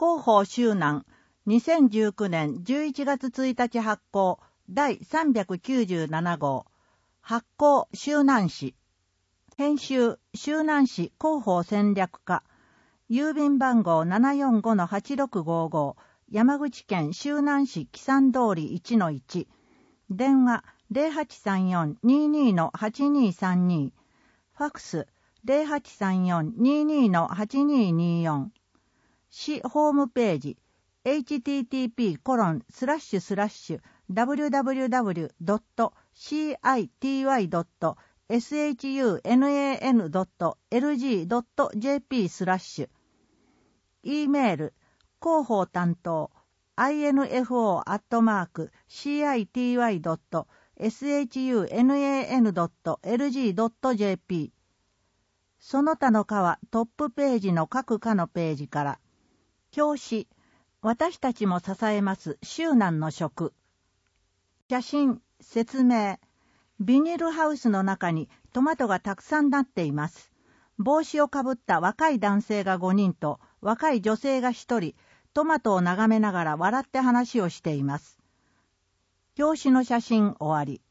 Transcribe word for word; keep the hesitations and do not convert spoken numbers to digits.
広報周南にせんじゅうきゅうねんじゅういちがつついたち発行だいさんびゃくきゅうじゅうななごう発行周南市編集周南市広報戦略課郵便番号 ななよんごのはちろくごご 山口県周南市木山通り いちのいち 電話 ゼロはちさんよんにーにーのはちにーさんに ファクス ゼロはちさんよんにーにーのはちにーにーよん 市ホームページ エイチティーティーピーコロンスラッシュスラッシュダブリュダブリュダブリュドットシーアイティーワイドットエスエイチユーエヌエーエヌドットエルジードットジェーピー スラッシュ E メール広報担当 アイエヌエフオー アットマーク シーアイティーワイドットエスエイチユーエヌエーエヌドットエルジードットジェーピー その他の課はトップページの各課のページから表紙私たちも支えます周南の食写真説明ビニールハウスの中にトマトがたくさんなっています。帽子をかぶった若い男性がごにんと若い女性がひとりトマトを眺めながら笑って話をしています。表紙の写真終わり。